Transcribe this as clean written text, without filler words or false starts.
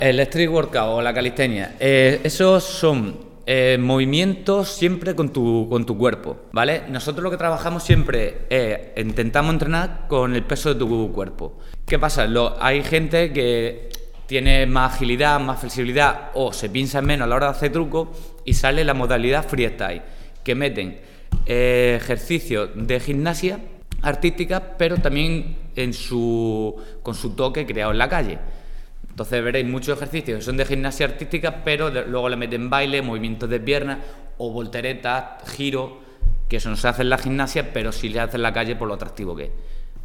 El street workout o la calistenia, esos son movimientos siempre con tu cuerpo, ¿vale? Nosotros lo que trabajamos siempre es, intentamos entrenar con el peso de tu cuerpo. ¿Qué pasa? Hay gente que tiene más agilidad, más flexibilidad o se piensa menos a la hora de hacer trucos y sale la modalidad freestyle, que meten ejercicios de gimnasia artística, pero también con su toque creado en la calle. Entonces veréis muchos ejercicios que son de gimnasia artística, pero luego le meten baile, movimientos de piernas o volteretas, giros, que eso no se hace en la gimnasia, pero sí se hace en la calle por lo atractivo que es.